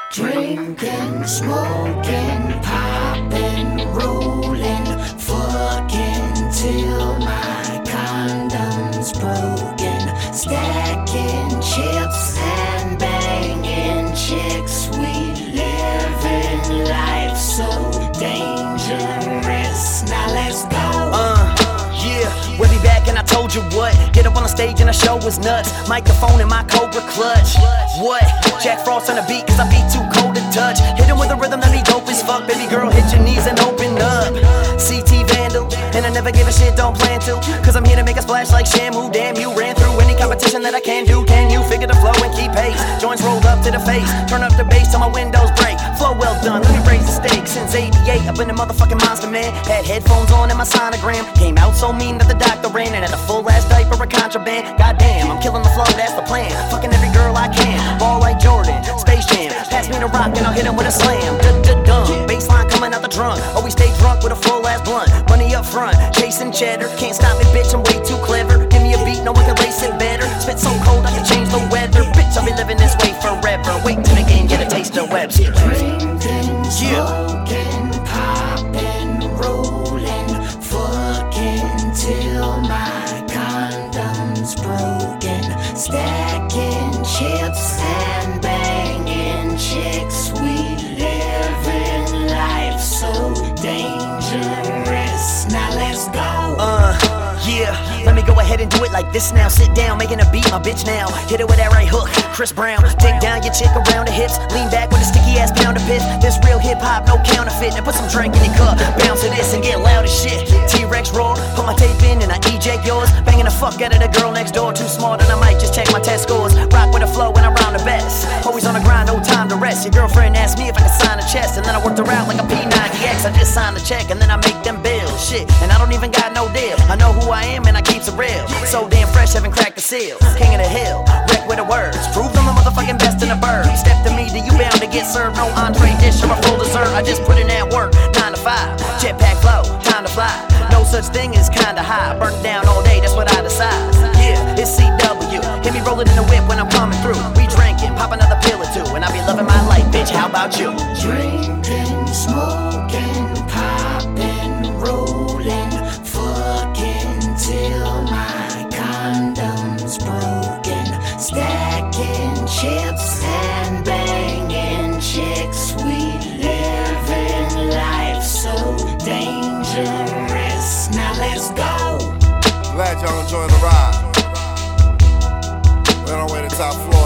Drinking, smoking, popping, rolling, fucking till my condom's broken. Stacking chips and banging chicks. We living life so dangerous. Now let's go. Yeah, we'll be back and I told you what. Get up on the stage and the show was nuts. Microphone in my Cobra clutch. What? Jack Frost on the beat cause I beat too cold to touch. Hit him with a rhythm that be dope as fuck. Baby girl, hit your knees and open up. CT Vandal, and I never give a shit, don't plan to. Cause I'm here to make a splash like Shamu. Damn, you ran through any competition that I can do. Can you figure the flow and keep pace? Joints rolled up to the face. Turn up the bass till my windows break. Flow well done, let me raise the stakes. Since 88, I've been a motherfucking monster, man. Had headphones on and my sonogram. Came out so mean that the doctor ran. And had a full ass diaper of contraband. Goddamn, I'm killing the flow, that's the plan. Fucking every girl I can. Ball like Jordan, Space Jam. Pass me the rock and I'll hit him with a slam. Dum. Baseline coming out the trunk. Always stay drunk with a full ass blunt. Money up front, chasing cheddar. Can't stop me, bitch, I'm way too clever. Give me a beat, no one can lace it better. Spit so cold I can change the weather. Bitch, I'll be living this way forever. Wait till the game get a taste of Webster. Drinking, smoking, popping, rolling, fucking till my condom's broken. Stacking chips and banging chicks. We living life so dangerous. Now let's go. Yeah, let me go ahead and do it like this now. Sit down, making a beat, my bitch now. Hit it with that right hook, Chris Brown. Take down your chick around the hips. Lean back with a sticky ass pound of piss. This real hip hop, no counterfeit. Now put some drink in your cup, bounce to this and get loud as shit. T-Rex roar, put my tape in and I eject yours. Banging the fuck out of the girl next door. Too smart and I might just check my test scores. Rock with a flow when I round the best. Always on the grind, no time to rest. Your girlfriend asked me if I could sign a chest, and then I worked her out like a P90X. I just signed the check and then I make them bills. Shit, and I don't even got no deal. I know who I am and I keeps it real. So damn fresh, haven't cracked the seal. King of the hill, wreck with the words. Prove them the motherfucking best in the bird. Step to me, then you bound to get served. No entree dish or a full dessert. I just put in that work, 9 to 5. Jetpack flow, time to fly. No such thing as kinda high. Burnt down all day, that's what I decide. Yeah, it's CW. Hit me rolling in the whip when I'm coming through. We drinking, pop another pill or two, and I be loving my life, bitch. How about you? Drinking, smoking, popping, rolling, fucking till my condom's broken. Stacking chips and banging chicks. We living life so dangerous. Now let's go. Glad y'all enjoying the ride. We're on our way to top floor.